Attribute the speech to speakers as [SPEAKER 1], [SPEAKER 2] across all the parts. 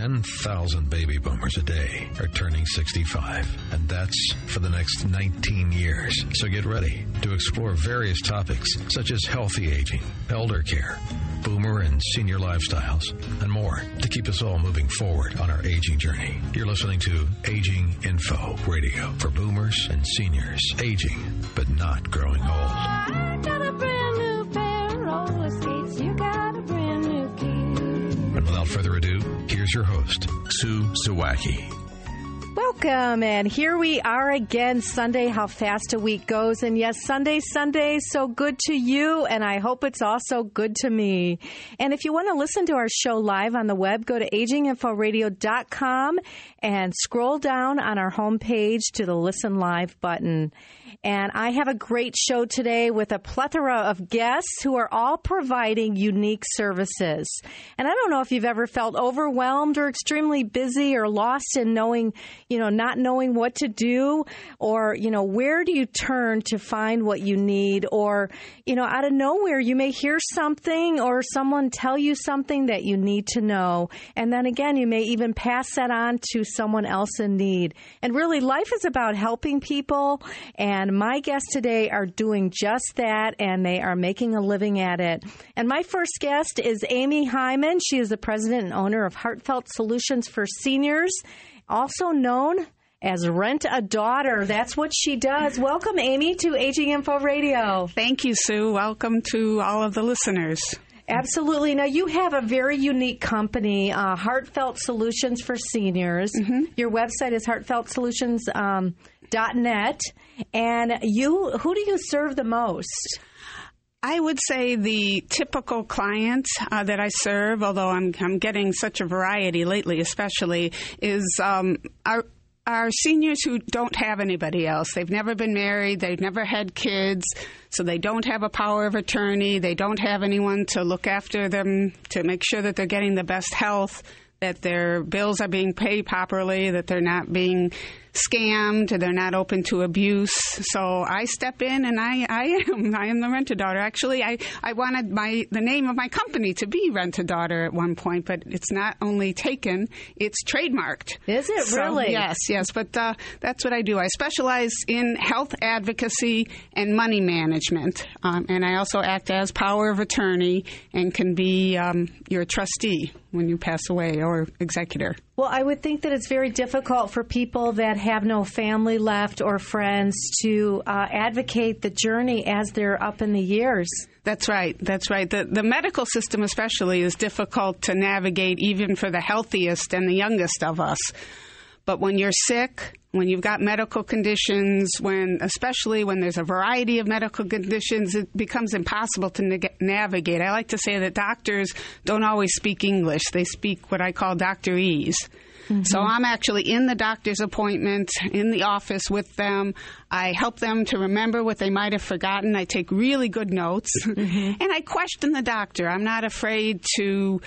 [SPEAKER 1] 10,000 baby boomers a day are turning 65, and that's for the next 19 years. So get ready to explore various topics such as healthy aging, elder care, boomer and senior lifestyles, and more to keep us all moving forward on our aging journey. You're listening to Aging Info Radio for boomers and seniors, aging but not growing old.
[SPEAKER 2] I got a brand new pair of roller skates. You got a brand new key.
[SPEAKER 1] And without further ado, here's your host, Sue Zawacki.
[SPEAKER 3] Welcome, and here we are again, Sunday, how fast a week goes. And yes, Sunday, so good to you, and I hope it's also good to me. And if you want to listen to our show live on the web, go to aginginforadio.com and scroll down on our homepage to the Listen Live button. And I have a great show today with a plethora of guests who are all providing unique services. And I don't know if you've ever felt overwhelmed or extremely busy or lost in knowing, not knowing what to do, or, where do you turn to find what you need? Or, out of nowhere, you may hear something or someone tell you something that you need to know. And then again, you may even pass that on to someone else in need. And really, life is about helping people, and my guests today are doing just that, and they are making a living at it. And my first guest is Amy Hyman. She is the president and owner of Heartfelt Solutions for Seniors, also known as Rent a Daughter. That's what she does. Welcome, Amy, to Aging Info Radio.
[SPEAKER 4] Thank you, Sue. Welcome to all of the listeners.
[SPEAKER 3] Absolutely. Now, you have a very unique company, Heartfelt Solutions for Seniors. Mm-hmm. Your website is heartfeltsolutions.net. And who do you serve the most?
[SPEAKER 4] I would say the typical client that I serve, although I'm getting such a variety lately especially, is our seniors who don't have anybody else. They've never been married. They've never had kids. So they don't have a power of attorney. They don't have anyone to look after them, to make sure that they're getting the best health, that their bills are being paid properly, that they're not being scammed, they're not open to abuse. So I step in, and I am the Rent-A-Daughter. Actually, I wanted the name of my company to be Rent-A-Daughter at one point, but it's not only taken, it's trademarked.
[SPEAKER 3] Is it really?
[SPEAKER 4] Yes. But that's what I do. I specialize in health advocacy and money management, and I also act as power of attorney and can be your trustee when you pass away or executor.
[SPEAKER 3] Well, I would think that it's very difficult for people that have no family left or friends to advocate the journey as they're up in the years.
[SPEAKER 4] That's right. The medical system especially is difficult to navigate even for the healthiest and the youngest of us. But when you're sick, when you've got medical conditions, especially when there's a variety of medical conditions, it becomes impossible to navigate. I like to say that doctors don't always speak English. They speak what I call doctorese. Mm-hmm. So I'm actually in the doctor's appointment, in the office with them. I help them to remember what they might have forgotten. I take really good notes. Mm-hmm. And I question the doctor. I'm not afraid to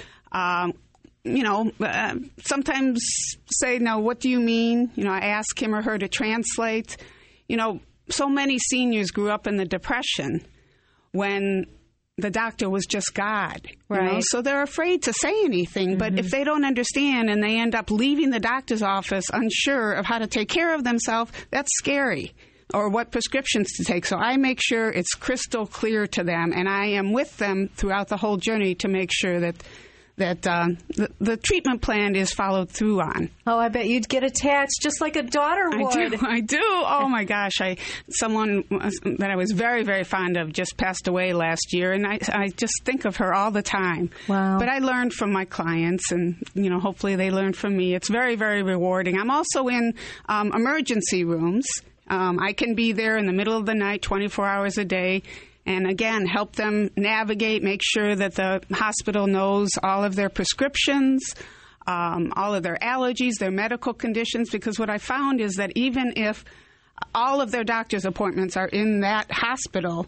[SPEAKER 4] sometimes say, no, what do you mean? I ask him or her to translate. So many seniors grew up in the Depression when the doctor was just God.
[SPEAKER 3] Right.
[SPEAKER 4] So they're afraid to say anything. Mm-hmm. But if they don't understand and they end up leaving the doctor's office unsure of how to take care of themselves, that's scary. Or what prescriptions to take. So I make sure it's crystal clear to them, and I am with them throughout the whole journey to make sure that the treatment plan is followed through on.
[SPEAKER 3] Oh, I bet you'd get attached just like a daughter would.
[SPEAKER 4] I do. Oh, my gosh. Someone that I was very, very fond of just passed away last year, and I just think of her all the time.
[SPEAKER 3] Wow.
[SPEAKER 4] But I learned from my clients, and, hopefully they learn from me. It's very, very rewarding. I'm also in emergency rooms. I can be there in the middle of the night, 24 hours a day, and again, help them navigate, make sure that the hospital knows all of their prescriptions, all of their allergies, their medical conditions, because what I found is that even if all of their doctor's appointments are in that hospital,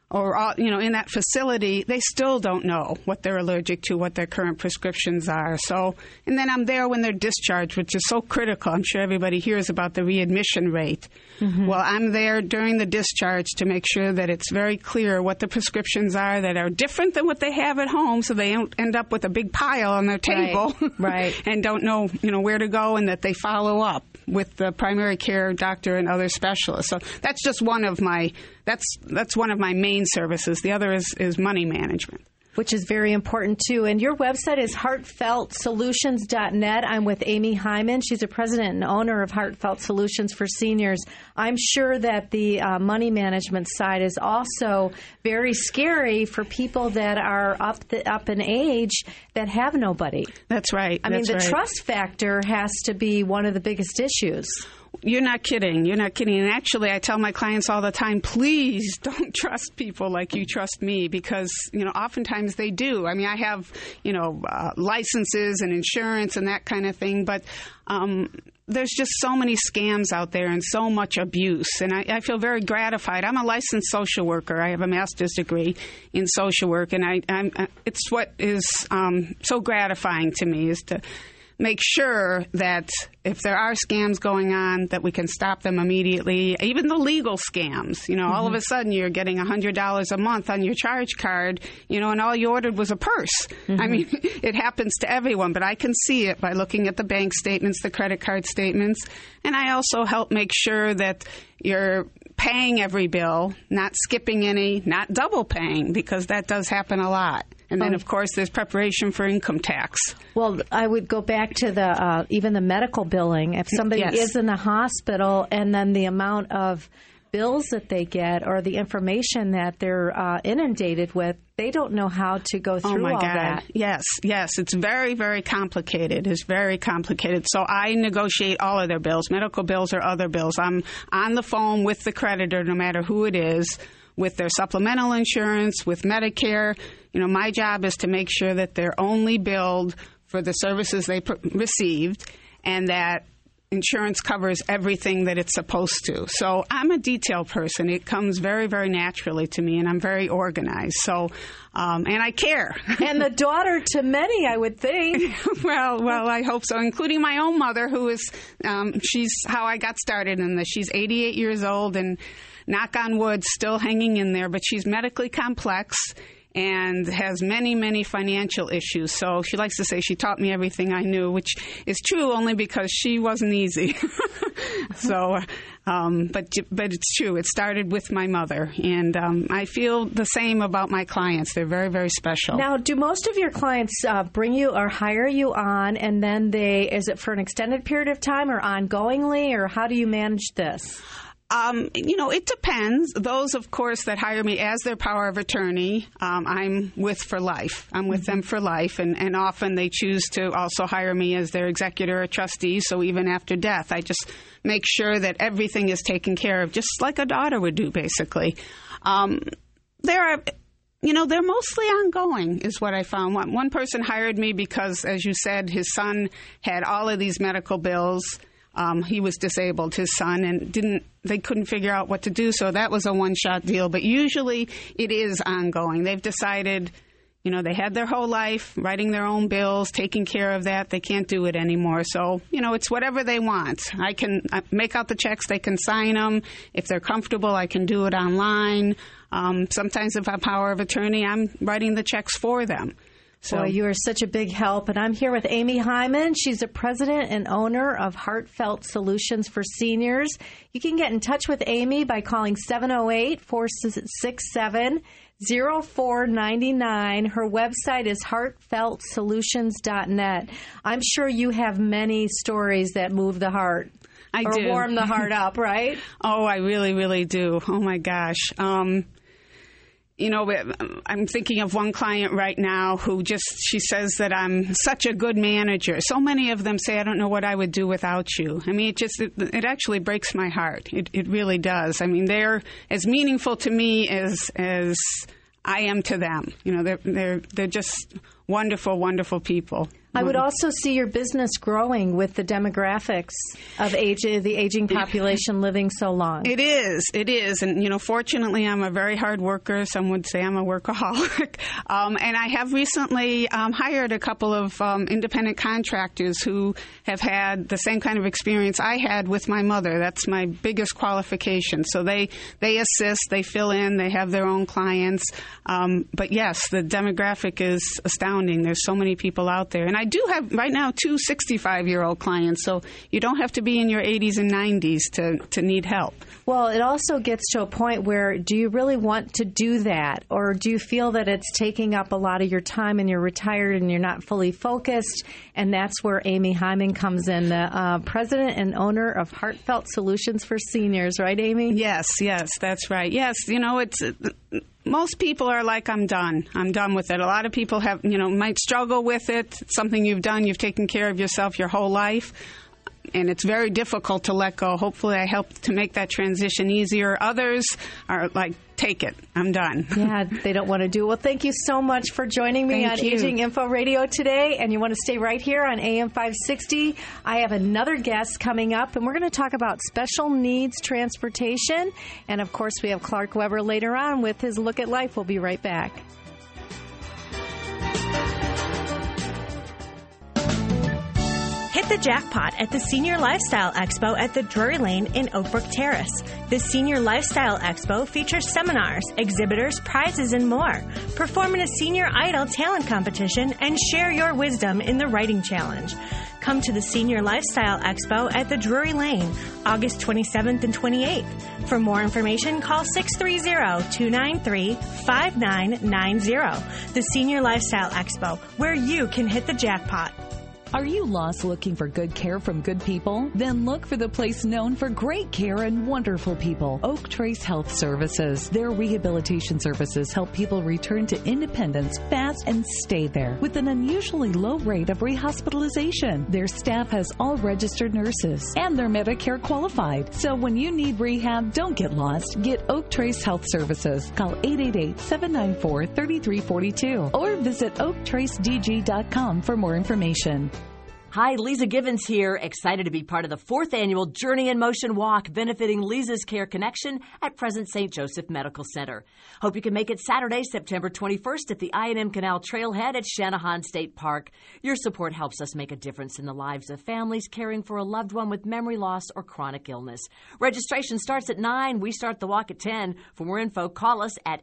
[SPEAKER 4] or in that facility, they still don't know what they're allergic to, what their current prescriptions are. So, and then I'm there when they're discharged, which is so critical. I'm sure everybody hears about the readmission rate. Mm-hmm. Well, I'm there during the discharge to make sure that it's very clear what the prescriptions are that are different than what they have at home, so they don't end up with a big pile on their table,
[SPEAKER 3] right.
[SPEAKER 4] and don't know where to go, and that they follow up with the primary care doctor and other specialists. So that's just one of my that's one of my main services. The other is money management,
[SPEAKER 3] which is very important, too. And your website is heartfeltsolutions.net. I'm with Amy Hyman. She's a president and owner of Heartfelt Solutions for Seniors. I'm sure that the money management side is also very scary for people that are up in age that have nobody.
[SPEAKER 4] That's right.
[SPEAKER 3] I mean, the trust factor has to be one of the biggest issues.
[SPEAKER 4] You're not kidding. You're not kidding. And actually, I tell my clients all the time, please don't trust people like you trust me, because, oftentimes they do. I mean, I have, licenses and insurance and that kind of thing, but there's just so many scams out there and so much abuse. And I feel very gratified. I'm a licensed social worker. I have a master's degree in social work, and it's what is so gratifying to me is to make sure that if there are scams going on, that we can stop them immediately. Even the legal scams, all of a sudden you're getting $100 a month on your charge card, and all you ordered was a purse. Mm-hmm. I mean, it happens to everyone, but I can see it by looking at the bank statements, the credit card statements, and I also help make sure that you're paying every bill, not skipping any, not double paying, because that does happen a lot. And then, of course, there's preparation for income tax.
[SPEAKER 3] Well, I would go back to the even the medical billing. If somebody is in the hospital, and then the amount of bills that they get or the information that they're inundated with, they don't know how to go through all that.
[SPEAKER 4] Yes. It's very, very complicated. It's very complicated. So I negotiate all of their bills, medical bills or other bills. I'm on the phone with the creditor, no matter who it is, with their supplemental insurance, with Medicare. My job is to make sure that they're only billed for the services they received, and that insurance covers everything that it's supposed to. So I'm a detail person. It comes very, very naturally to me, and I'm very organized. So, and I care.
[SPEAKER 3] And the daughter to many, I would think.
[SPEAKER 4] Well, I hope so, including my own mother, who is, she's how I got started in this. She's 88 years old, and knock on wood, still hanging in there, but she's medically complex and has many, many financial issues. So she likes to say she taught me everything I knew, which is true only because she wasn't easy. So, but it's true. It started with my mother, and I feel the same about my clients. They're very, very special.
[SPEAKER 3] Now, do most of your clients bring you or hire you on, and then is it for an extended period of time or ongoingly, or how do you manage this?
[SPEAKER 4] It depends. Those, of course, that hire me as their power of attorney, I'm with for life. I'm with them for life, and often they choose to also hire me as their executor or trustee, so even after death, I just make sure that everything is taken care of, just like a daughter would do, basically. They're mostly ongoing, is what I found. One person hired me because, as you said, his son had all of these medical bills. He was disabled, his son, and they couldn't figure out what to do, so that was a one-shot deal. But usually it is ongoing. They've decided, they had their whole life writing their own bills, taking care of that. They can't do it anymore. So, it's whatever they want. I can make out the checks. They can sign them. If they're comfortable, I can do it online. Sometimes if I have power of attorney, I'm writing the checks for them. So.
[SPEAKER 3] Boy, you are such a big help. And I'm here with Amy Hyman. She's the president and owner of Heartfelt Solutions for Seniors. You can get in touch with Amy by calling 708-467-0499. Her website is heartfeltsolutions.net. I'm sure you have many stories that move the heart.
[SPEAKER 4] I do.
[SPEAKER 3] Or warm the heart up, right?
[SPEAKER 4] Oh, I really, really do. Oh, my gosh. I'm thinking of one client right now who she says that I'm such a good manager. So many of them say, I don't know what I would do without you. I mean, it actually breaks my heart. It really does. I mean, they're as meaningful to me as I am to them. They're just wonderful, wonderful people.
[SPEAKER 3] I would also see your business growing with the demographics of the aging population living so long.
[SPEAKER 4] It is. And, fortunately, I'm a very hard worker. Some would say I'm a workaholic. And I have recently hired a couple of independent contractors who have had the same kind of experience I had with my mother. That's my biggest qualification. So they assist, they fill in, they have their own clients. But yes, the demographic is astounding. There's so many people out there. And I do have right now 2 65-year-old clients, so you don't have to be in your 80s and 90s to need help.
[SPEAKER 3] Well, it also gets to a point where do you really want to do that? Or do you feel that it's taking up a lot of your time and you're retired and you're not fully focused? And that's where Amy Hyman comes in, the president and owner of Heartfelt Solutions for Seniors. Right, Amy?
[SPEAKER 4] Yes, that's right. Yes, it's... Most people are like, I'm done with it. A lot of people might struggle with it. It's something you've done. You've taken care of yourself your whole life. And it's very difficult to let go. Hopefully I help to make that transition easier. Others are like, take it. I'm done.
[SPEAKER 3] Yeah, they don't want to do it. Well, thank you so much for joining me on Aging Info Radio today. And you want to stay right here on AM 560. I have another guest coming up, and we're going to talk about special needs transportation. And, of course, we have Clark Weber later on with his Look at Life. We'll be right back.
[SPEAKER 5] Hit the jackpot at the Senior Lifestyle Expo at the Drury Lane in Oakbrook Terrace. The Senior Lifestyle Expo features seminars, exhibitors, prizes, and more. Perform in a Senior Idol talent competition and share your wisdom in the writing challenge. Come to the Senior Lifestyle Expo at the Drury Lane, August 27th and 28th. For more information, call 630-293-5990. The Senior Lifestyle Expo, where you can hit the jackpot.
[SPEAKER 6] Are you lost looking for good care from good people? Then look for the place known for great care and wonderful people, Oak Trace Health Services. Their rehabilitation services help people return to independence fast and stay there with an unusually low rate of rehospitalization. Their staff has all registered nurses and they're Medicare qualified. So when you need rehab, don't get lost. Get Oak Trace Health Services. Call 888-794-3342 or visit oaktracedg.com for more information.
[SPEAKER 7] Hi, Lisa Givens here, excited to be part of the 4th annual Journey in Motion Walk benefiting Lisa's Care Connection at Present St. Joseph Medical Center. Hope you can make it Saturday, September 21st at the I&M Canal Trailhead at Channahon State Park. Your support helps us make a difference in the lives of families caring for a loved one with memory loss or chronic illness. Registration starts at 9. We start the walk at 10. For more info, call us at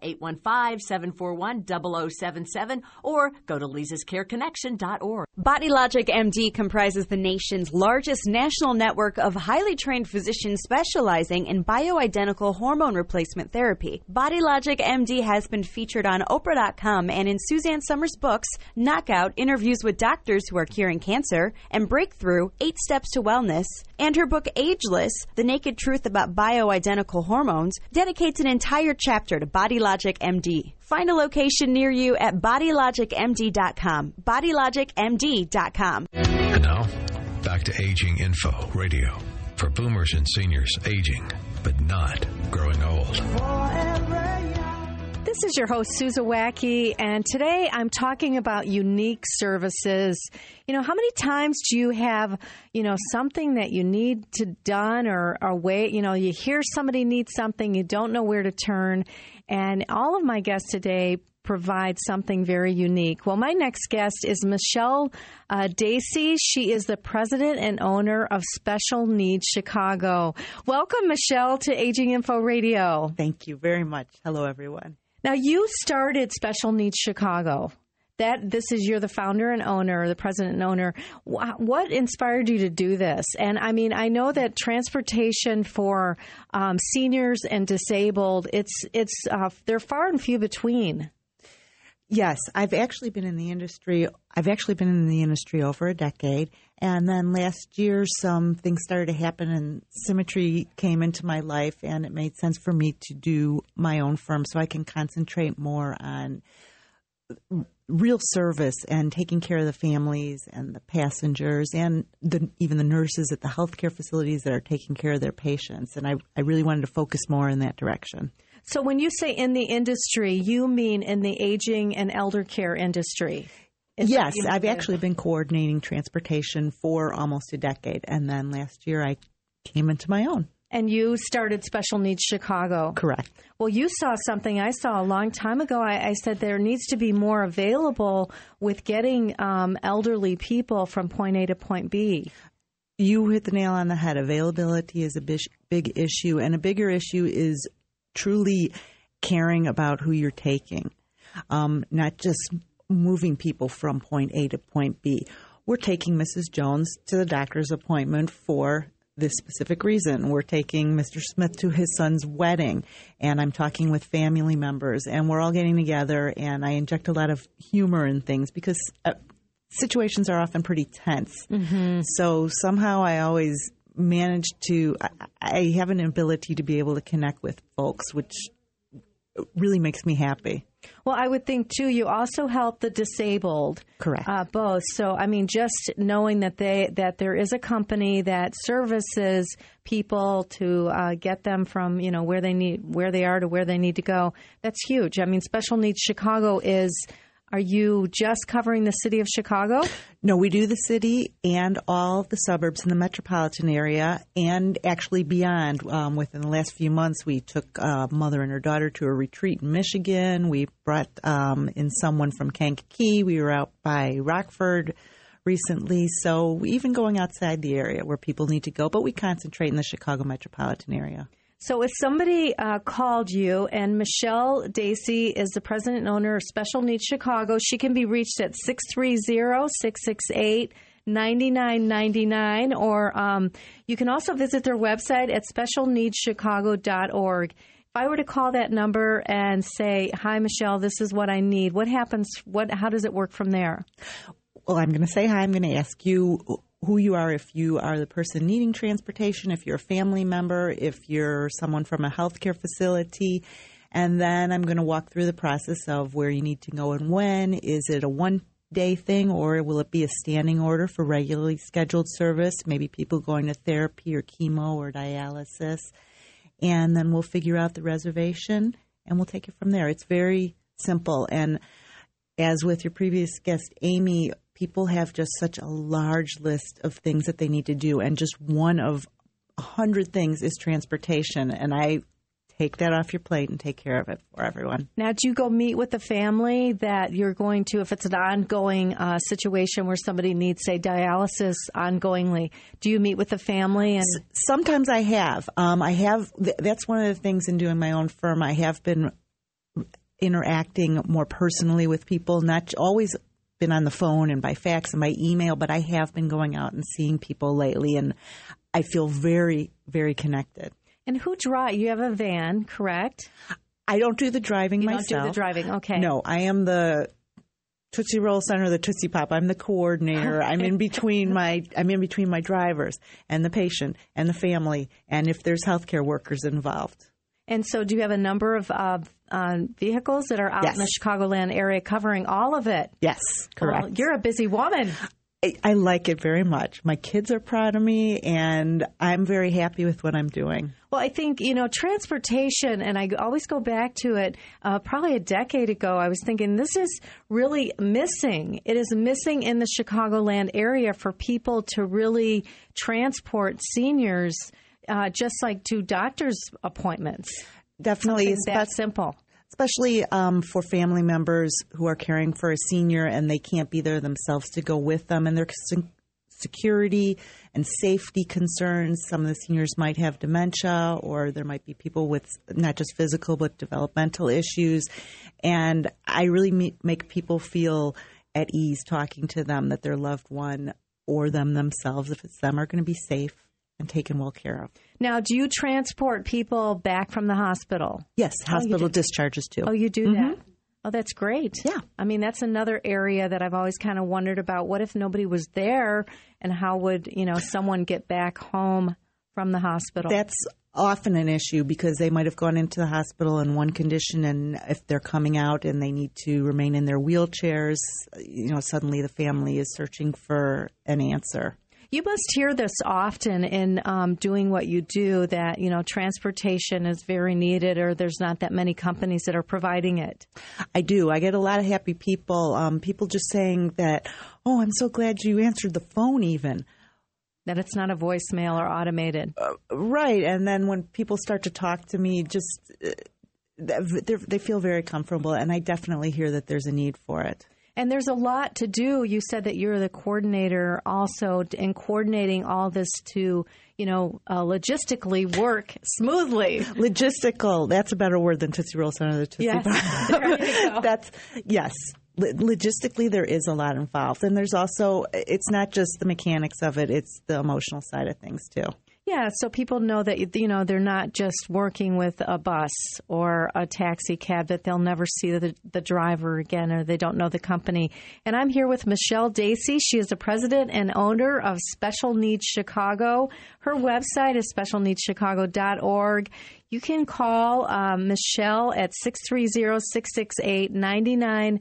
[SPEAKER 7] 815-741-0077 or go to lisascareconnection.org.
[SPEAKER 8] BodyLogic MD comprises the nation's largest national network of highly trained physicians specializing in bioidentical hormone replacement therapy. BodyLogic MD has been featured on Oprah.com and in Suzanne Summers' books, Knockout, Interviews with Doctors Who Are Curing Cancer, and Breakthrough, 8 Steps to Wellness, and her book Ageless, The Naked Truth About Bioidentical Hormones, dedicates an entire chapter to BodyLogic MD. Find a location near you at bodylogicmd.com. bodylogicmd.com.
[SPEAKER 1] And now, back to Aging Info Radio for boomers and seniors aging, but not growing old.
[SPEAKER 3] This is your host, Susan Wacky, and today I'm talking about unique services. How many times do you have, something that you need to done or a way, you hear somebody needs something, you don't know where to turn, and all of my guests today provide something very unique. Well, my next guest is Michelle Dacey. She is the president and owner of Special Needs Chicago. Welcome, Michelle, to Aging Info Radio.
[SPEAKER 9] Thank you very much. Hello, everyone.
[SPEAKER 3] Now, you started Special Needs Chicago. You're the founder and owner, the president and owner. What inspired you to do this? And I know that transportation for seniors and disabled, they're far and few between.
[SPEAKER 9] Yes, I've actually been in the industry over a decade. And then last year, some things started to happen and Symmetry came into my life, and it made sense for me to do my own firm so I can concentrate more on real service and taking care of the families and the passengers and even the nurses at the healthcare facilities that are taking care of their patients. And I really wanted to focus more in that direction.
[SPEAKER 3] So when you say in the industry, you mean in the aging and elder care industry?
[SPEAKER 9] Yes, I've actually been coordinating transportation for almost a decade. And then last year I came into my own.
[SPEAKER 3] And you started Special Needs Chicago.
[SPEAKER 9] Correct.
[SPEAKER 3] Well, you saw something I saw a long time ago. I said there needs to be more available with getting elderly people from point A to point B.
[SPEAKER 9] You hit the nail on the head. Availability is a big issue, and a bigger issue is truly caring about who you're taking, not just moving people from point A to point B. We're taking Mrs. Jones to the doctor's appointment for this specific reason. We're taking Mr. Smith to his son's wedding, and I'm talking with family members, and we're all getting together, and I inject a lot of humor in things because situations are often pretty tense. Mm-hmm. So somehow I always manage to, I have an ability to be able to connect with folks, which really makes me happy.
[SPEAKER 3] Well, I would think, too, you also help the disabled.
[SPEAKER 9] Correct.
[SPEAKER 3] Both. So, I mean, just knowing that there is a company that services people to get them from, where they are to where they need to go, that's huge. I mean, Special Needs Chicago are you just covering the city of Chicago?
[SPEAKER 9] No, we do the city and all the suburbs in the metropolitan area and actually beyond. Within the last few months, we took a mother and her daughter to a retreat in Michigan. We brought in someone from Kankakee. We were out by Rockford recently. So even going outside the area where people need to go, but we concentrate in the Chicago metropolitan area.
[SPEAKER 3] So if somebody called you, and Michelle Dacey is the president and owner of Special Needs Chicago, she can be reached at 630-668-9999, or you can also visit their website at specialneedschicago.org. If I were to call that number and say, "Hi, Michelle, this is what I need," what happens? How does it work from there?
[SPEAKER 9] Well, I'm going to say hi. I'm going to ask you who you are, if you are the person needing transportation, if you're a family member, if you're someone from a healthcare facility. And then I'm going to walk through the process of where you need to go and when. Is it a one-day thing, or will it be a standing order for regularly scheduled service, maybe people going to therapy or chemo or dialysis? And then we'll figure out the reservation, and we'll take it from there. It's very simple. And as with your previous guest, Amy, people have just such a large list of things that they need to do, and just one of 100 things is transportation, and I take that off your plate and take care of it for everyone.
[SPEAKER 3] Now, do you go meet with the family that you're going to, if it's an ongoing situation where somebody needs, say, dialysis ongoingly, do you meet with the family? And
[SPEAKER 9] sometimes I have. That's one of the things in doing my own firm. I have been interacting more personally with people, not always been on the phone and by fax and by email, but I have been going out and seeing people lately, and I feel very, very connected.
[SPEAKER 3] And who drives? You have a van, correct?
[SPEAKER 9] I don't do the driving myself.
[SPEAKER 3] You don't do the driving, okay.
[SPEAKER 9] No, I am the Tootsie Roll Center, the Tootsie Pop. I'm the coordinator. I'm in between my drivers and the patient and the family, and if there's healthcare workers involved.
[SPEAKER 3] And so do you have a number of vehicles that are out in the Chicagoland area covering all of it?
[SPEAKER 9] Yes, correct.
[SPEAKER 3] Well, you're a busy woman.
[SPEAKER 9] I like it very much. My kids are proud of me, and I'm very happy with what I'm doing.
[SPEAKER 3] Well, I think, transportation, and I always go back to it, probably a decade ago, I was thinking this is really missing. It is missing in the Chicagoland area for people to really transport seniors just like to doctor's appointments.
[SPEAKER 9] Definitely.
[SPEAKER 3] It's that simple.
[SPEAKER 9] Especially for family members who are caring for a senior and they can't be there themselves to go with them, and their security and safety concerns. Some of the seniors might have dementia, or there might be people with not just physical but developmental issues. And I really make people feel at ease talking to them that their loved one or them themselves, if it's them, are going to be safe and taken well care of.
[SPEAKER 3] Now, do you transport people back from the hospital?
[SPEAKER 9] Yes, hospital discharges too.
[SPEAKER 3] Oh, you do that? Oh, that's great.
[SPEAKER 9] Yeah.
[SPEAKER 3] I mean, that's another area that I've always kind of wondered about. What if nobody was there, and how would, someone get back home from the hospital?
[SPEAKER 9] That's often an issue because they might have gone into the hospital in one condition, and if they're coming out and they need to remain in their wheelchairs, suddenly the family is searching for an answer.
[SPEAKER 3] You must hear this often in doing what you do, that, transportation is very needed, or there's not that many companies that are providing it.
[SPEAKER 9] I do. I get a lot of happy people, people just saying that, oh, I'm so glad you answered the phone even.
[SPEAKER 3] That it's not a voicemail or automated.
[SPEAKER 9] Right. And then when people start to talk to me, just they feel very comfortable, and I definitely hear that there's a need for it.
[SPEAKER 3] And there's a lot to do. You said that you're the coordinator also in coordinating all this to, logistically work smoothly.
[SPEAKER 9] Logistical. That's a better word than Tootsie Roll Center. The Tootsie
[SPEAKER 3] yes. There you go.
[SPEAKER 9] Yes. Logistically, there is a lot involved. And there's also, it's not just the mechanics of it, it's the emotional side of things too.
[SPEAKER 3] Yeah, so people know that, they're not just working with a bus or a taxi cab, that they'll never see the driver again, or they don't know the company. And I'm here with Michelle Dacey. She is the president and owner of Special Needs Chicago. Her website is specialneedschicago.org. You can call Michelle at 630-668-9999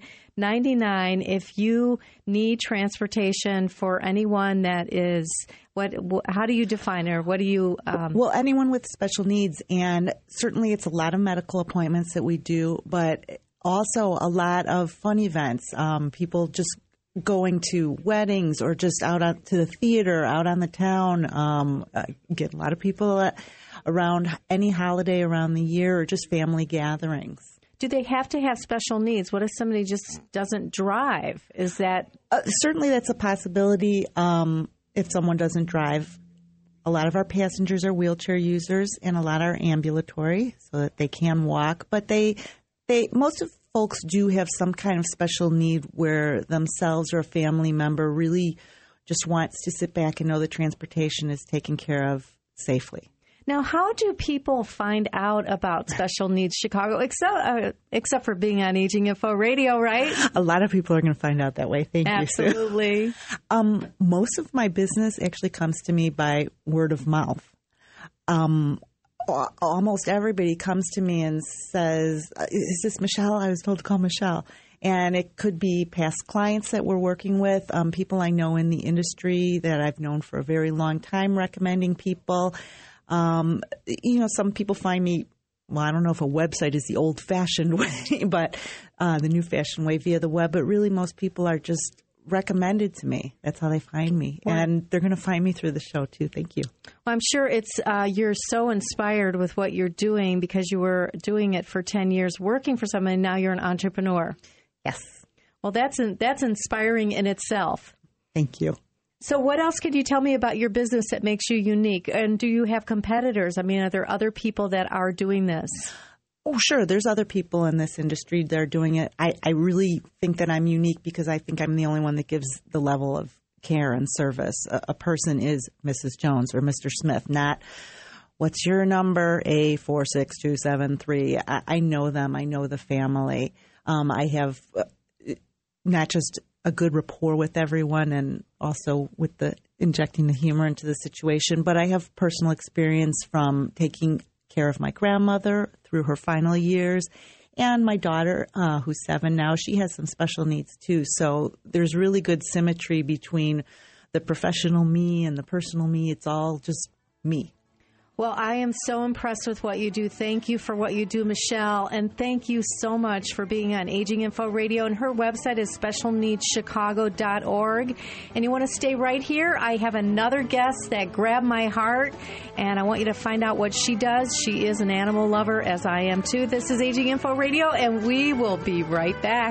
[SPEAKER 3] if you need transportation for anyone that is, how do you define her? What do you...
[SPEAKER 9] Well, anyone with special needs, and certainly it's a lot of medical appointments that we do, but also a lot of fun events, people just going to weddings or just out to the theater, out on the town, get a lot of people around any holiday around the year, or just family gatherings.
[SPEAKER 3] Do they have to have special needs? What if somebody just doesn't drive? Is that...
[SPEAKER 9] certainly that's a possibility if someone doesn't drive. A lot of our passengers are wheelchair users, and a lot are ambulatory so that they can walk. But most of folks do have some kind of special need where themselves or a family member really just wants to sit back and know the transportation is taken care of safely.
[SPEAKER 3] Now, how do people find out about Special Needs Chicago, except for being on Aging Info Radio, right?
[SPEAKER 9] A lot of people are going to find out that way. Thank
[SPEAKER 3] Absolutely.
[SPEAKER 9] you, Sue. Most of my business actually comes to me by word of mouth. Almost everybody comes to me and says, is this Michelle? I was told to call Michelle. And it could be past clients that we're working with, people I know in the industry that I've known for a very long time recommending people. Some people find me, well, I don't know if a website is the old-fashioned way, but the new-fashioned way via the web. But really, most people are just recommended to me. That's how they find me. Well, and they're going to find me through the show, too. Thank you.
[SPEAKER 3] Well, I'm sure it's you're so inspired with what you're doing because you were doing it for 10 years, working for someone, and now you're an entrepreneur.
[SPEAKER 9] Yes.
[SPEAKER 3] Well, that's inspiring in itself.
[SPEAKER 9] Thank you.
[SPEAKER 3] So what else could you tell me about your business that makes you unique? And do you have competitors? I mean, are there other people that are doing this?
[SPEAKER 9] Oh, sure. There's other people in this industry that are doing it. I really think that I'm unique because I think I'm the only one that gives the level of care and service. A person is Mrs. Jones or Mr. Smith, not what's your number, A46273. I know them. I know the family. I have not just a good rapport with everyone and also with the injecting the humor into the situation. But I have personal experience from taking care of my grandmother through her final years. And my daughter, who's 7 now, she has some special needs too. So there's really good symmetry between the professional me and the personal me. It's all just me.
[SPEAKER 3] Well, I am so impressed with what you do. Thank you for what you do, Michelle. And thank you so much for being on Aging Info Radio. And her website is specialneedschicago.org. And you want to stay right here? I have another guest that grabbed my heart, and I want you to find out what she does. She is an animal lover, as I am too. This is Aging Info Radio, and we will be right back.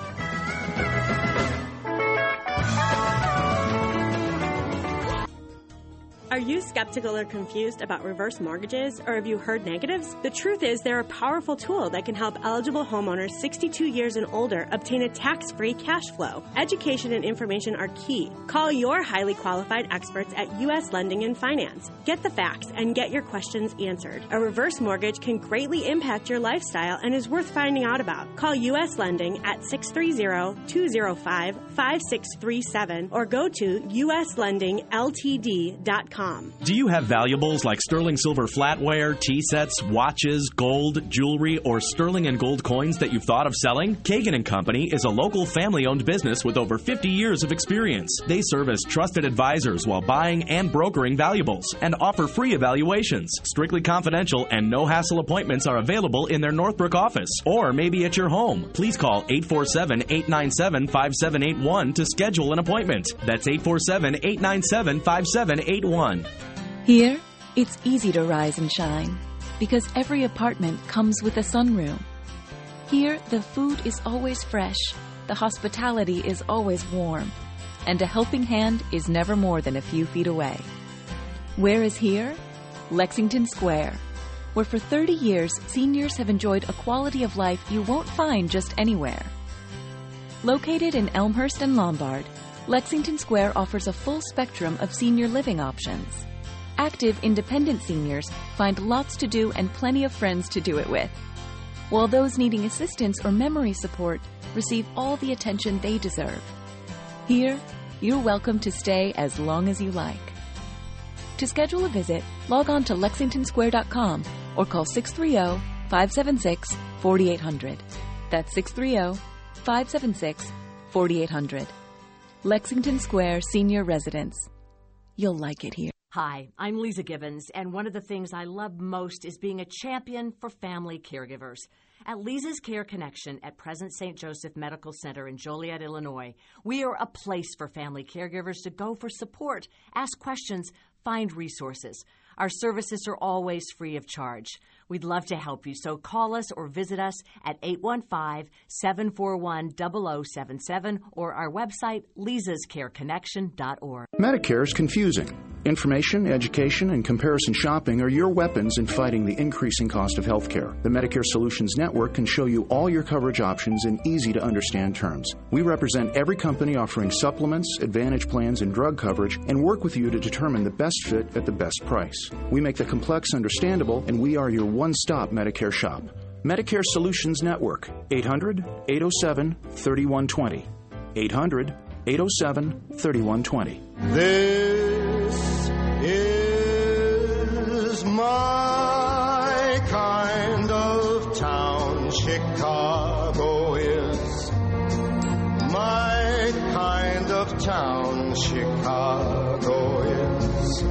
[SPEAKER 10] Are you skeptical or confused about reverse mortgages, or have you heard negatives? The truth is they're a powerful tool that can help eligible homeowners 62 years and older obtain a tax-free cash flow. Education and information are key. Call your highly qualified experts at U.S. Lending and Finance. Get the facts and get your questions answered. A reverse mortgage can greatly impact your lifestyle and is worth finding out about. Call U.S. Lending at 630-205-5637 or go to uslendingltd.com. SternSilver.com.
[SPEAKER 11] Do you have valuables like sterling silver flatware, tea sets, watches, gold, jewelry, or sterling and gold coins that you've thought of selling? Kagan & Company is a local family-owned business with over 50 years of experience. They serve as trusted advisors while buying and brokering valuables and offer free evaluations. Strictly confidential and no-hassle appointments are available in their Northbrook office or maybe at your home. Please call 847-897-5781 to schedule an appointment. That's 847-897-5781.
[SPEAKER 6] Here, it's easy to rise and shine because every apartment comes with a sunroom. Here, the food is always fresh, the hospitality is always warm, and a helping hand is never more than a few feet away. Where is here? Lexington Square, where for 30 years, seniors have enjoyed a quality of life you won't find just anywhere. Located in Elmhurst and Lombard, Lexington Square offers a full spectrum of senior living options. Active, independent seniors find lots to do and plenty of friends to do it with, while those needing assistance or memory support receive all the attention they deserve. Here, you're welcome to stay as long as you like. To schedule a visit, log on to lexingtonsquare.com or call 630-576-4800. That's 630-576-4800. Lexington Square Senior Residence. You'll like it here.
[SPEAKER 7] Hi, I'm Lisa Gibbons, and one of the things I love most is being a champion for family caregivers. At Lisa's Care Connection at Present St. Joseph Medical Center in Joliet, Illinois, we are a place for family caregivers to go for support, ask questions, find resources. Our services are always free of charge. We'd love to help you, so call us or visit us at 815-741-0077 or our website, lisascareconnection.org.
[SPEAKER 12] Medicare is confusing. Information, education, and comparison shopping are your weapons in fighting the increasing cost of health care. The Medicare Solutions Network can show you all your coverage options in easy-to-understand terms. We represent every company offering supplements, advantage plans, and drug coverage, and work with you to determine the best fit at the best price. We make the complex understandable, and we are your one-stop Medicare shop. Medicare Solutions Network, 800-807-3120. 800-807-3120.
[SPEAKER 13] This is my kind of town. Chicago is my kind of town. Chicago is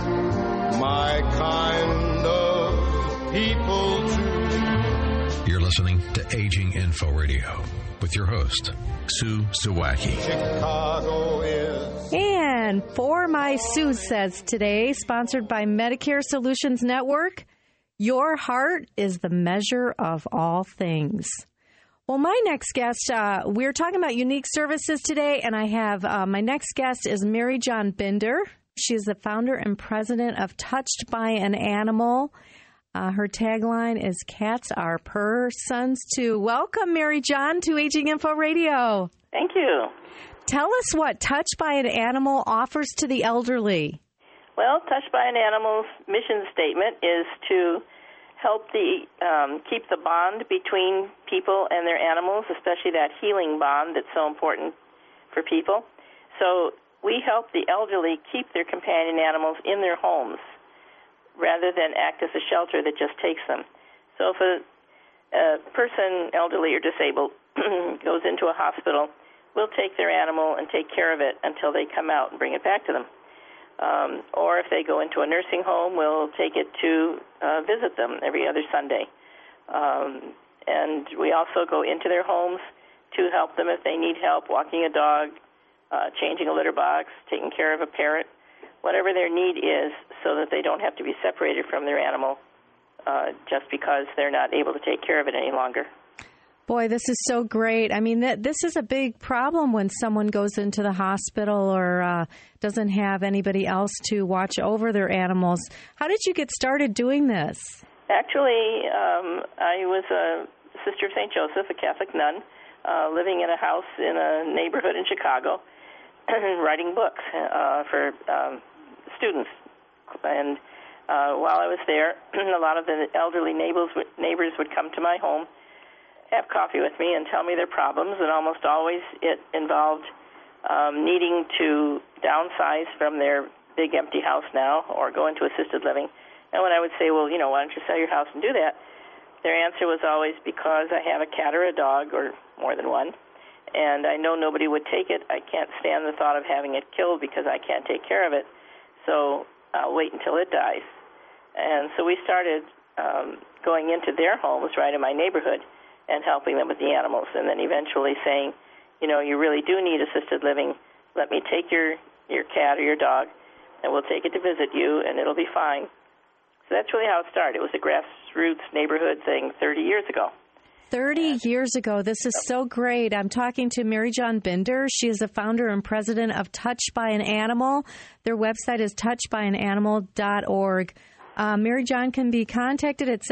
[SPEAKER 13] my kind of people too.
[SPEAKER 1] You're listening to Aging Info Radio with your host, Sue Zawacki.
[SPEAKER 13] Chicago is.
[SPEAKER 3] And For My Sue Says today, sponsored by Medicare Solutions Network, your heart is the measure of all things. Well, my next guest, we're talking about unique services today, and I have my next guest is Mary John Binder. She's the founder and president of Touched by an Animal. Her tagline is "Cats are persons too." Welcome, Mary John, to Aging Info Radio.
[SPEAKER 14] Thank you.
[SPEAKER 3] Tell us what Touched by an Animal offers to the elderly.
[SPEAKER 14] Well, Touched by an Animal's mission statement is to help keep the bond between people and their animals, especially that healing bond that's so important for people. So we help the elderly keep their companion animals in their homes, rather than act as a shelter that just takes them. So if a person, elderly or disabled, goes into a hospital, we'll take their animal and take care of it until they come out and bring it back to them. Or if they go into a nursing home, we'll take it to visit them every other Sunday. And we also go into their homes to help them if they need help walking a dog, changing a litter box, taking care of a parrot, whatever their need is, so that they don't have to be separated from their animal just because they're not able to take care of it any longer.
[SPEAKER 3] Boy, this is so great. I mean, this is a big problem when someone goes into the hospital or doesn't have anybody else to watch over their animals. How did you get started doing this?
[SPEAKER 14] Actually, I was a Sister of St. Joseph, a Catholic nun, living in a house in a neighborhood in Chicago, writing books for students. And while I was there, a lot of the elderly neighbors would come to my home, have coffee with me, and tell me their problems, and almost always it involved needing to downsize from their big empty house now or go into assisted living. And when I would say, well, why don't you sell your house and do that, their answer was always, because I have a cat or a dog or more than one, and I know nobody would take it. I can't stand the thought of having it killed because I can't take care of it, so I'll wait until it dies. And so we started going into their homes right in my neighborhood and helping them with the animals, and then eventually saying, you really do need assisted living. Let me take your cat or your dog, and we'll take it to visit you, and it'll be fine. So that's really how it started. It was a grassroots neighborhood thing 30 years ago.
[SPEAKER 3] 30 years ago. This is so great. I'm talking to Mary John Binder. She is the founder and president of Touched by an Animal. Their website is touchedbyanimal.org. Mary John can be contacted at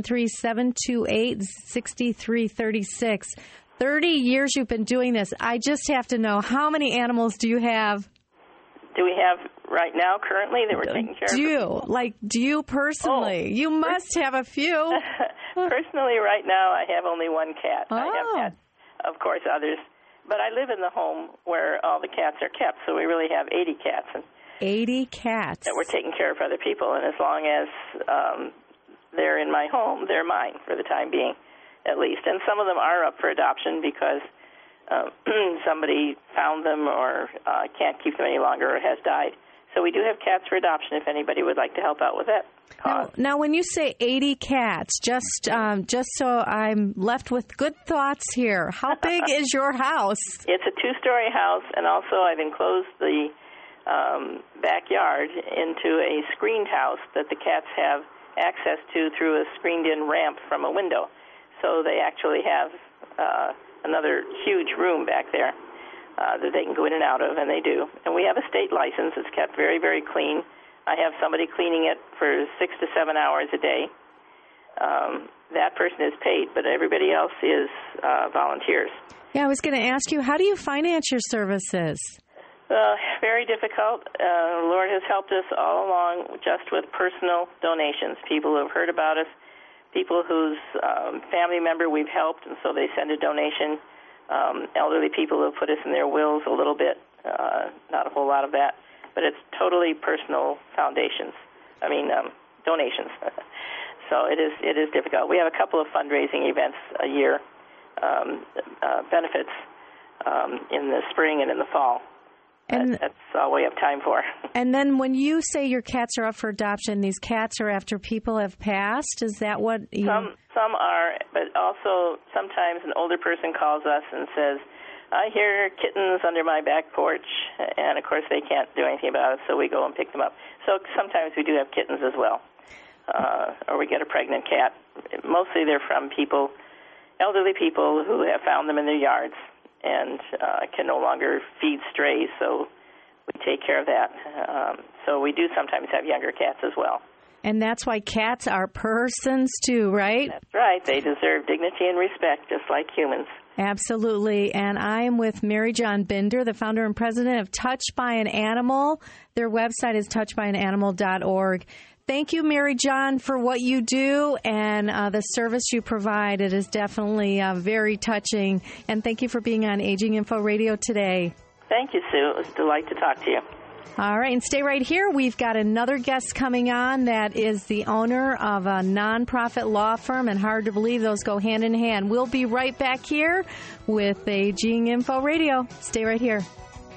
[SPEAKER 3] 773-728-6336. 30 years you've been doing this. I just have to know, how many animals do you have?
[SPEAKER 14] Do we have right now currently that we're taking care of?
[SPEAKER 3] Do you personally? You must have a few.
[SPEAKER 14] Personally, right now, I have only one cat.
[SPEAKER 3] Oh.
[SPEAKER 14] I have had, of course, others. But I live in the home where all the cats are kept, so we really have 80 cats.
[SPEAKER 3] 80 cats.
[SPEAKER 14] That we're taking care of other people. And as long as they're in my home, they're mine for the time being, at least. And some of them are up for adoption because somebody found them or can't keep them any longer or has died. So we do have cats for adoption if anybody would like to help out with that cause.
[SPEAKER 3] Now, when you say 80 cats, just so I'm left with good thoughts here, how big is your house?
[SPEAKER 14] It's a 2-story house, and also I've enclosed the backyard into a screened house that the cats have access to through a screened-in ramp from a window. So they actually have another huge room back there that they can go in and out of, and they do. And we have a state license. It's kept very, very clean. I have somebody cleaning it for 6 to 7 hours a day. That person is paid, but everybody else is volunteers.
[SPEAKER 3] Yeah, I was going to ask you, how do you finance your services?
[SPEAKER 14] Very difficult. The Lord has helped us all along just with personal donations. People who have heard about us, people whose family member we've helped, and so they send a donation. Elderly people who have put us in their wills a little bit, not a whole lot of that, but it's totally personal donations. So it is difficult. We have a couple of fundraising events a year, benefits in the spring and in the fall. And that's all we have time for.
[SPEAKER 3] And then when you say your cats are up for adoption, these cats are after people have passed? Is that what you...
[SPEAKER 14] Some are, but also sometimes an older person calls us and says, I hear kittens under my back porch, and of course they can't do anything about it, so we go and pick them up. So sometimes we do have kittens as well, or we get a pregnant cat. Mostly they're from people, elderly people who have found them in their yards and can no longer feed strays, so we take care of that. So we do sometimes have younger cats as well.
[SPEAKER 3] And that's why cats are persons too, right?
[SPEAKER 14] That's right. They deserve dignity and respect just like humans.
[SPEAKER 3] Absolutely. And I'm with Mary John Binder, the founder and president of Touched by an Animal. Their website is touchedbyanimal.org. Thank you, Mary John, for what you do and the service you provide. It is definitely very touching. And thank you for being on Aging Info Radio today.
[SPEAKER 14] Thank you, Sue. It was a delight to talk to you.
[SPEAKER 3] All right, and stay right here. We've got another guest coming on that is the owner of a nonprofit law firm, and hard to believe those go hand in hand. We'll be right back here with Aging Info Radio. Stay right here.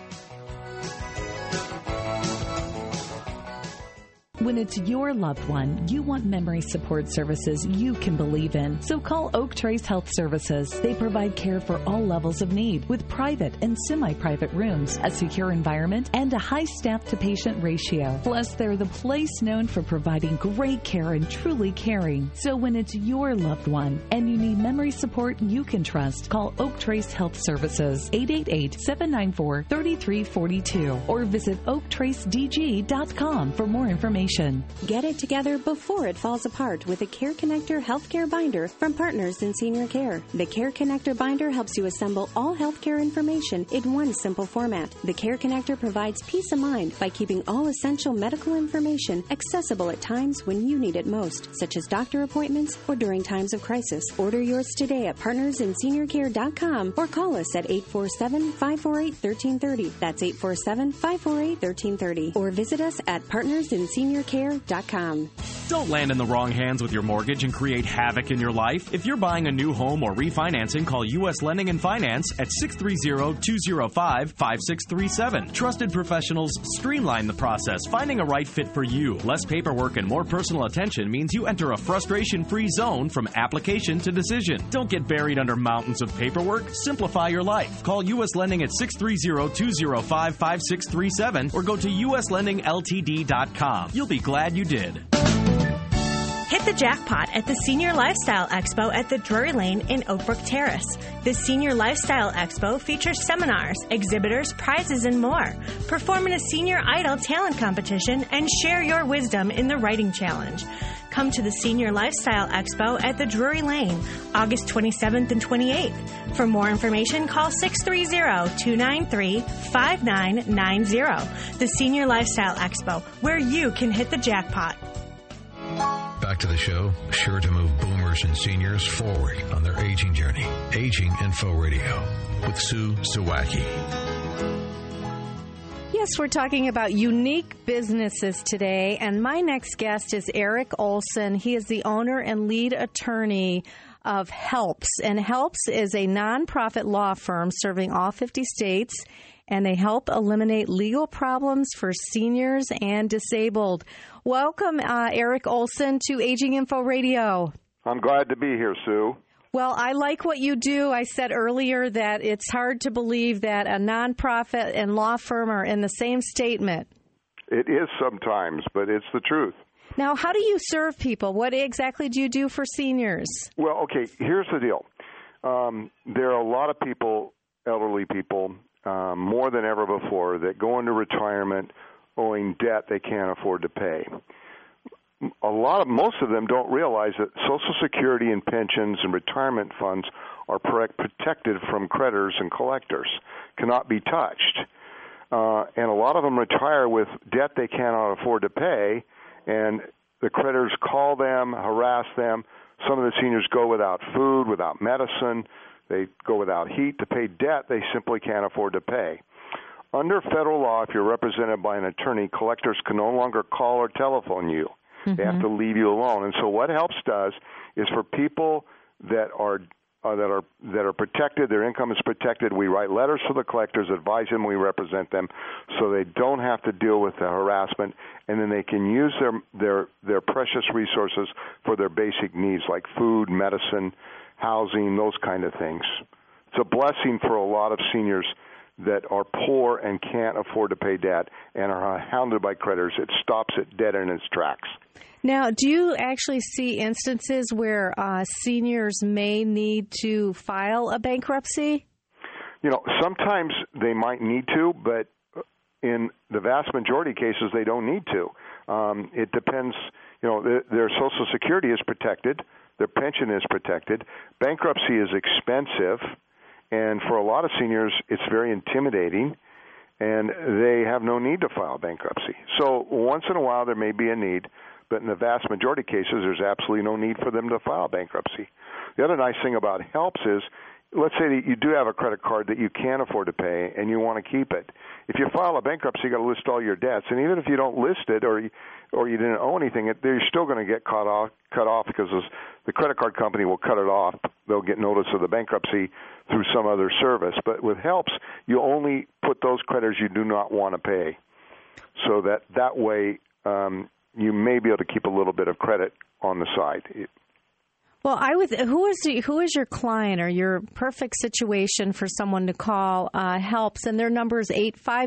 [SPEAKER 6] When it's your loved one, you want memory support services you can believe in. So call Oak Trace Health Services. They provide care for all levels of need with private and semi-private rooms, a secure environment, and a high staff-to-patient ratio. Plus, they're the place known for providing great care and truly caring. So when it's your loved one and you need memory support you can trust, call Oak Trace Health Services, 888-794-3342, or visit oaktracedg.com for more information. information.
[SPEAKER 15] Get it together before it falls apart with the Care Connector Healthcare Binder from Partners in Senior Care. The Care Connector Binder helps you assemble all healthcare information in one simple format. The Care Connector provides peace of mind by keeping all essential medical information accessible at times when you need it most, such as doctor appointments or during times of crisis. Order yours today at partnersInSeniorCare.com or call us at 847-548-1330. That's 847-548-1330. Or visit us at partnersinseniorcare.com.
[SPEAKER 11] Don't land in the wrong hands with your mortgage and create havoc in your life. If you're buying a new home or refinancing, call U.S. Lending and Finance at 630-205-5637. Trusted professionals streamline the process, finding a right fit for you. Less paperwork and more personal attention means you enter a frustration-free zone from application to decision. Don't get buried under mountains of paperwork. Simplify your life. Call U.S. Lending at 630-205-5637 or go to uslendingltd.com. You'll be glad you did.
[SPEAKER 5] Hit the jackpot at the Senior Lifestyle Expo at the Drury Lane in Oakbrook Terrace. The Senior Lifestyle Expo features seminars, exhibitors, prizes, and more. Perform in a Senior Idol talent competition and share your wisdom in the writing challenge. Come to the Senior Lifestyle Expo at the Drury Lane, August 27th and 28th. For more information, call 630-293-5990. The Senior Lifestyle Expo, where you can hit the jackpot.
[SPEAKER 1] Back to the show, sure to move boomers and seniors forward on their aging journey. Aging Info Radio with Sue Sawacki.
[SPEAKER 3] Yes, we're talking about unique businesses today, and my next guest is Eric Olson. He is the owner and lead attorney of HELPS, and HELPS is a nonprofit law firm serving all 50 states, and they help eliminate legal problems for seniors and disabled. Welcome, Eric Olson, to Aging Info Radio.
[SPEAKER 16] I'm glad to be here, Sue.
[SPEAKER 3] Well, I like what you do. I said earlier that it's hard to believe that a nonprofit and law firm are in the same statement.
[SPEAKER 16] It is sometimes, but it's the truth.
[SPEAKER 3] Now, how do you serve people? What exactly do you do for seniors?
[SPEAKER 16] Well, okay, here's the deal. There are a lot of people, elderly people, more than ever before, that go into retirement owing debt they can't afford to pay. Most of them don't realize that Social Security and pensions and retirement funds are protected from creditors and collectors, cannot be touched. And a lot of them retire with debt they cannot afford to pay, and the creditors call them, harass them. Some of the seniors go without food, without medicine. They go without heat to pay debt they simply can't afford to pay. Under federal law, if you're represented by an attorney, collectors can no longer call or telephone you. Mm-hmm. They have to leave you alone. And so what HELPS does is for people that are protected, their income is protected, we write letters to the collectors, advise them, we represent them, so they don't have to deal with the harassment, and then they can use their precious resources for their basic needs like food, medicine, housing, those kind of things. It's a blessing for a lot of seniors that are poor and can't afford to pay debt and are hounded by creditors. It stops it dead in its tracks.
[SPEAKER 3] Now, do you actually see instances where seniors may need to file a bankruptcy?
[SPEAKER 16] You know, sometimes they might need to, but in the vast majority of cases, they don't need to. It depends. You know, their Social Security is protected. Their pension is protected. Bankruptcy is expensive, and for a lot of seniors, it's very intimidating, and they have no need to file bankruptcy. So once in a while, there may be a need, but in the vast majority of cases, there's absolutely no need for them to file bankruptcy. The other nice thing about HELPS is, let's say that you do have a credit card that you can't afford to pay and you want to keep it. If you file a bankruptcy, you got to list all your debts, and even if you don't list it or you didn't owe anything, you're still going to get cut off because the credit card company will cut it off. They'll get notice of the bankruptcy through some other service. But with HELPS, you only put those creditors you do not want to pay, so that way you may be able to keep a little bit of credit on the side.
[SPEAKER 3] Well, who is your client or your perfect situation for someone to call HELPS? And their number is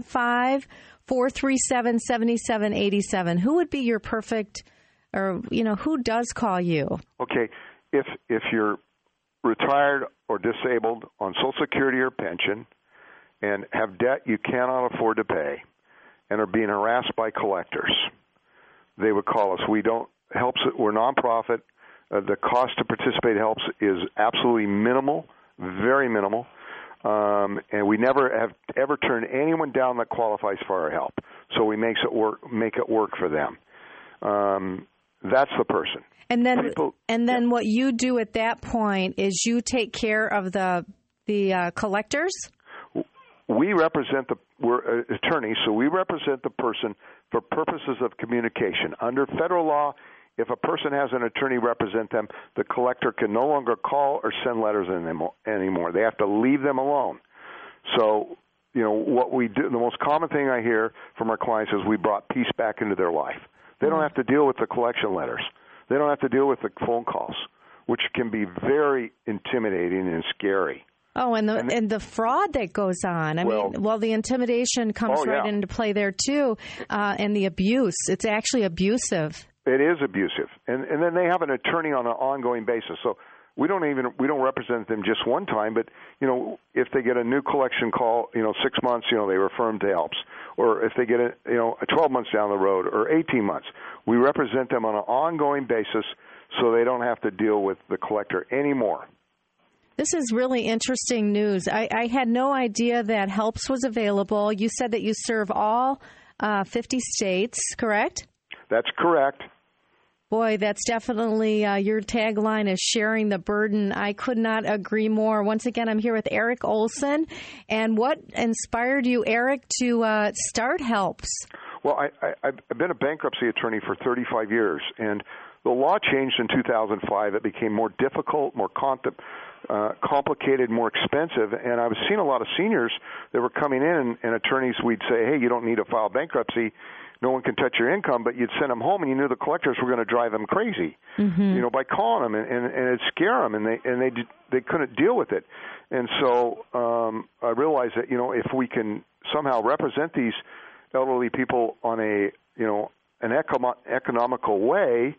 [SPEAKER 3] 855-437-7787. Who would be your perfect, or who does call you?
[SPEAKER 16] Okay, if you're retired or disabled on Social Security or pension and have debt you cannot afford to pay and are being harassed by collectors, they would call us. We're nonprofit. The cost to participate helps is absolutely minimal, very minimal, and we never have ever turned anyone down that qualifies for our help. So we make it work for them. That's the person.
[SPEAKER 3] And then what you do at that point is you take care of the collectors?
[SPEAKER 16] We represent we're attorneys, so we represent the person for purposes of communication. Under federal law, if a person has an attorney represent them, the collector can no longer call or send letters anymore. They have to leave them alone. So, what we do, the most common thing I hear from our clients is we brought peace back into their life. They don't have to deal with the collection letters. They don't have to deal with the phone calls, which can be very intimidating and scary.
[SPEAKER 3] Oh, and the fraud that goes on. The intimidation comes into play there too, and the abuse. It's actually abusive.
[SPEAKER 16] It is abusive, and then they have an attorney on an ongoing basis. So we don't represent them just one time, but if they get a new collection call, 6 months, they refer them to HELPS, or if they get a 12 months down the road or 18 months, we represent them on an ongoing basis, so they don't have to deal with the collector anymore.
[SPEAKER 3] This is really interesting news. I had no idea that HELPS was available. You said that you serve all 50 states, correct?
[SPEAKER 16] That's correct.
[SPEAKER 3] Boy, that's definitely your tagline is sharing the burden. I could not agree more. Once again, I'm here with Eric Olson. And what inspired you, Eric, to start HELPS? Well,
[SPEAKER 16] I've been a bankruptcy attorney for 35 years, and the law changed in 2005. It became more difficult, more complicated, more expensive, and I was seeing a lot of seniors that were coming in, and attorneys, we'd say, hey, you don't need to file bankruptcy. No one can touch your income, but you'd send them home, and you knew the collectors were going to drive them crazy, by calling them, and it'd scare them, and they couldn't deal with it. And so I realized that if we can somehow represent these elderly people on an economical way,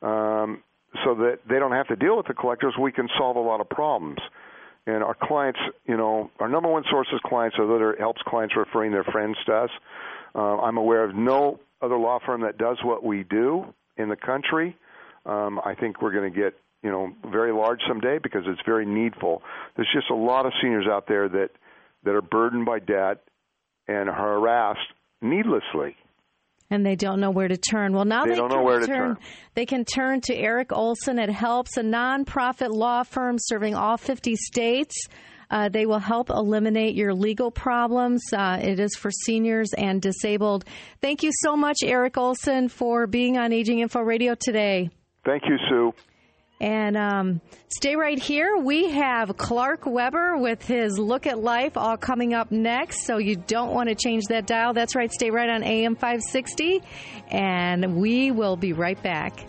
[SPEAKER 16] so that they don't have to deal with the collectors, we can solve a lot of problems. And our clients, our number one source is clients, so that helps clients referring their friends to us. I'm aware of no other law firm that does what we do in the country. I think we're going to get, very large someday because it's very needful. There's just a lot of seniors out there that are burdened by debt and harassed needlessly.
[SPEAKER 3] And they don't know where to turn. Well, now
[SPEAKER 16] they don't know where to turn.
[SPEAKER 3] They can turn to Eric Olson at HELPS, a nonprofit law firm serving all 50 states. They will help eliminate your legal problems. It is for seniors and disabled. Thank you so much, Eric Olson, for being on Aging Info Radio today.
[SPEAKER 16] Thank you, Sue.
[SPEAKER 3] And stay right here. We have Clark Weber with his Look at Life all coming up next, so you don't want to change that dial. That's right. Stay right on AM 560, and we will be right back.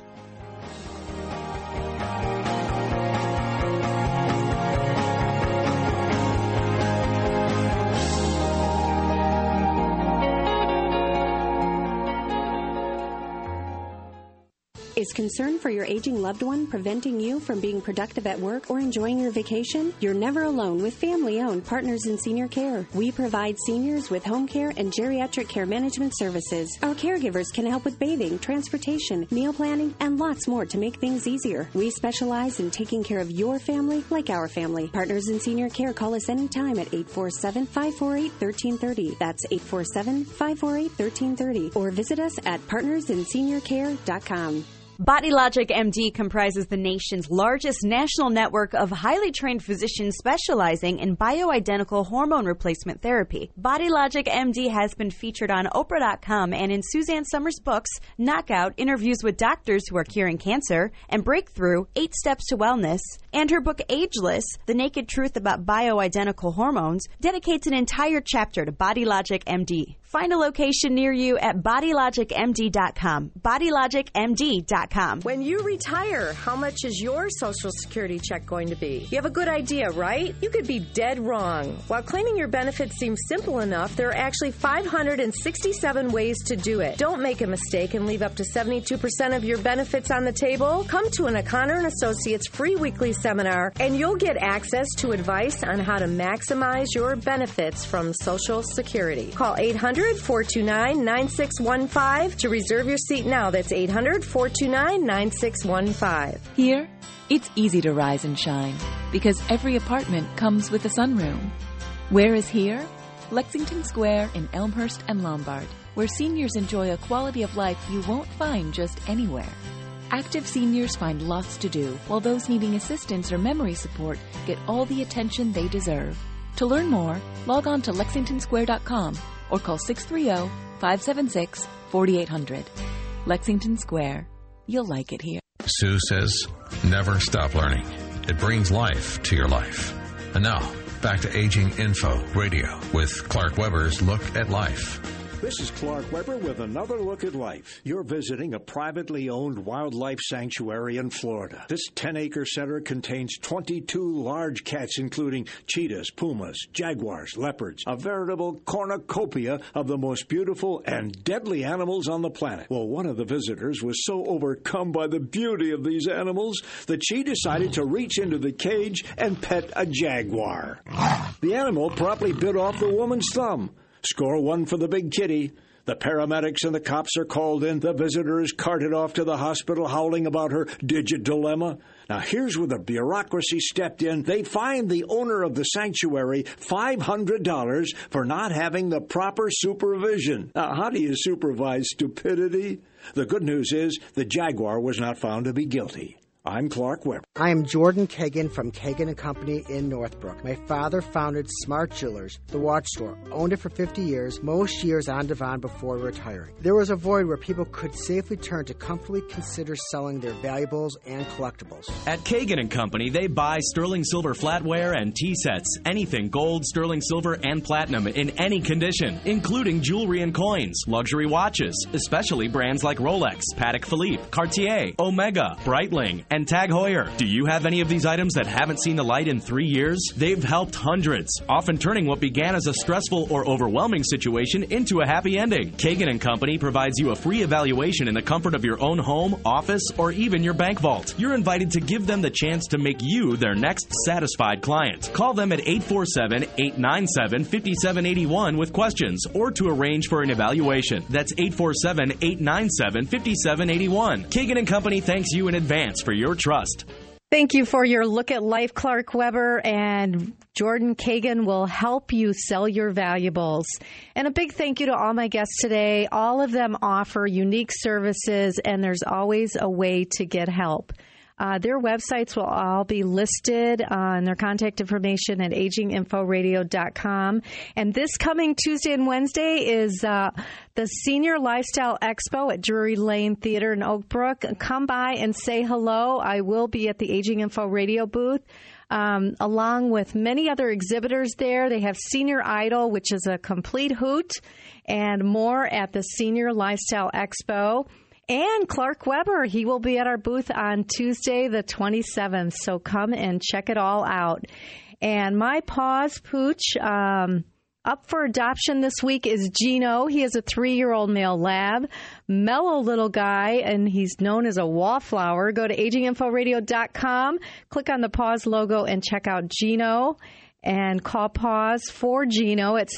[SPEAKER 15] Is concern for your aging loved one preventing you from being productive at work or enjoying your vacation? You're never alone with family-owned Partners in Senior Care. We provide seniors with home care and geriatric care management services. Our caregivers can help with bathing, transportation, meal planning, and lots more to make things easier. We specialize in taking care of your family like our family. Partners in Senior Care. Call us anytime at 847-548-1330. That's 847-548-1330. Or visit us at partnersinseniorcare.com.
[SPEAKER 8] BodyLogic MD comprises the nation's largest national network of highly trained physicians specializing in bioidentical hormone replacement therapy. BodyLogic MD has been featured on Oprah.com and in Suzanne Summers' books, Knockout, Interviews with Doctors Who Are Curing Cancer, and Breakthrough, 8 Steps to Wellness, and her book Ageless, The Naked Truth About Bioidentical Hormones, dedicates an entire chapter to BodyLogic MD. Find a location near you at bodylogicmd.com. bodylogicmd.com.
[SPEAKER 17] When you retire, how much is your Social Security check going to be? You have a good idea, right? You could be dead wrong. While claiming your benefits seems simple enough, there are actually 567 ways to do it. Don't make a mistake and leave up to 72% of your benefits on the table. Come to an O'Connor & Associates free weekly seminar, and you'll get access to advice on how to maximize your benefits from Social Security. Call 800 800-429-9615 to reserve your seat now. That's 800-429-9615.
[SPEAKER 6] Here, it's easy to rise and shine because every apartment comes with a sunroom. Where is here? Lexington Square in Elmhurst and Lombard, where seniors enjoy a quality of life you won't find just anywhere. Active seniors find lots to do, while those needing assistance or memory support get all the attention they deserve. To learn more, log on to lexingtonsquare.com or call 630-576-4800. Lexington Square. You'll like it here.
[SPEAKER 1] Sue says, never stop learning. It brings life to your life. And now, back to Aging Info Radio with Clark Weber's Look at Life.
[SPEAKER 18] This is Clark Weber with another look at life. You're visiting a privately owned wildlife sanctuary in Florida. This 10-acre center contains 22 large cats, including cheetahs, pumas, jaguars, leopards, a veritable cornucopia of the most beautiful and deadly animals on the planet. Well, one of the visitors was so overcome by the beauty of these animals that she decided to reach into the cage and pet a jaguar. The animal promptly bit off the woman's thumb. Score one for the big kitty. The paramedics and the cops are called in. The visitor is carted off to the hospital howling about her digit dilemma. Now, here's where the bureaucracy stepped in. They fined the owner of the sanctuary $500 for not having the proper supervision. Now, how do you supervise stupidity? The good news is the jaguar was not found to be guilty. I'm Clark Weber.
[SPEAKER 19] I am Jordan Kagan from Kagan & Company in Northbrook. My father founded Smart Jewelers, the watch store, owned it for 50 years, most years on divan before retiring. There was a void where people could safely turn to comfortably consider selling their valuables and collectibles.
[SPEAKER 11] At Kagan & Company, they buy sterling silver flatware and tea sets, anything gold, sterling silver, and platinum in any condition, including jewelry and coins, luxury watches, especially brands like Rolex, Patek Philippe, Cartier, Omega, Breitling, and Tag Heuer. Do you have any of these items that haven't seen the light in 3 years? They've helped hundreds, often turning what began as a stressful or overwhelming situation into a happy ending. Kagan & Company provides you a free evaluation in the comfort of your own home, office, or even your bank vault. You're invited to give them the chance to make you their next satisfied client. Call them at 847-897-5781 with questions or to arrange for an evaluation. That's 847-897-5781. Kagan & Company thanks you in advance for your trust.
[SPEAKER 3] Thank you for your look at life, Clark Weber, and Jordan Kagan will help you sell your valuables. And a big thank you to all my guests today. All of them offer unique services, and there's always a way to get help. Their websites will all be listed on their contact information at aginginforadio.com. And this coming Tuesday and Wednesday is the Senior Lifestyle Expo at Drury Lane Theater in Oak Brook. Come by and say hello. I will be at the Aging Info Radio booth. Along with many other exhibitors there. They have Senior Idol, which is a complete hoot, and more at the Senior Lifestyle Expo. And Clark Weber, he will be at our booth on Tuesday, the 27th. So come and check it all out. And my paw's pooch up for adoption this week is Gino. He is a 3-year-old male lab, mellow little guy, and he's known as a wallflower. Go to aginginforadio.com, click on the Paws logo, and check out Gino. And call Paws for Gino at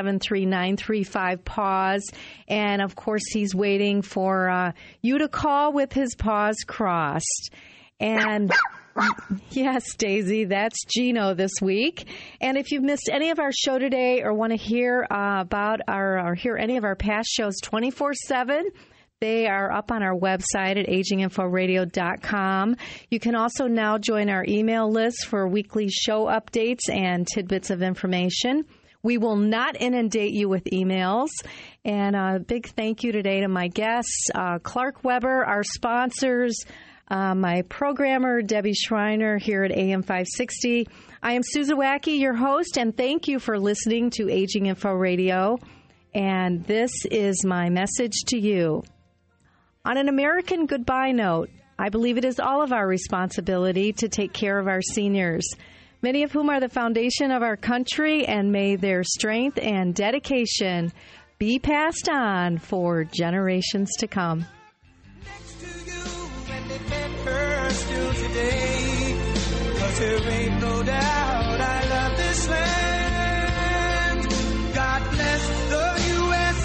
[SPEAKER 3] 773-935-PAWS. And, of course, he's waiting for you to call with his paws crossed. And, yes, Daisy, that's Gino this week. And if you've missed any of our show today or want to hear about or hear any of our past shows 24/7, they are up on our website at aginginforadio.com. You can also now join our email list for weekly show updates and tidbits of information. We will not inundate you with emails. And a big thank you today to my guests, Clark Weber, our sponsors, my programmer, Debbie Schreiner, here at AM 560. I am Susan Wacky, your host, and thank you for listening to Aging Info Radio. And this is my message to you. On an American goodbye note, I believe it is all of our responsibility to take care of our seniors, many of whom are the foundation of our country, and may their strength and dedication be passed on for generations to come.
[SPEAKER 13] Still today, 'cause there ain't no doubt I love this land. God bless the USA.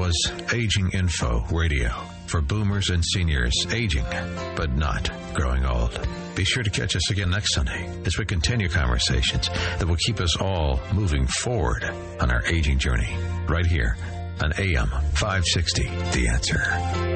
[SPEAKER 1] was Aging Info Radio for boomers and seniors aging, but not growing old. Be sure to catch us again next Sunday as we continue conversations that will keep us all moving forward on our aging journey, right here on AM 560, The Answer.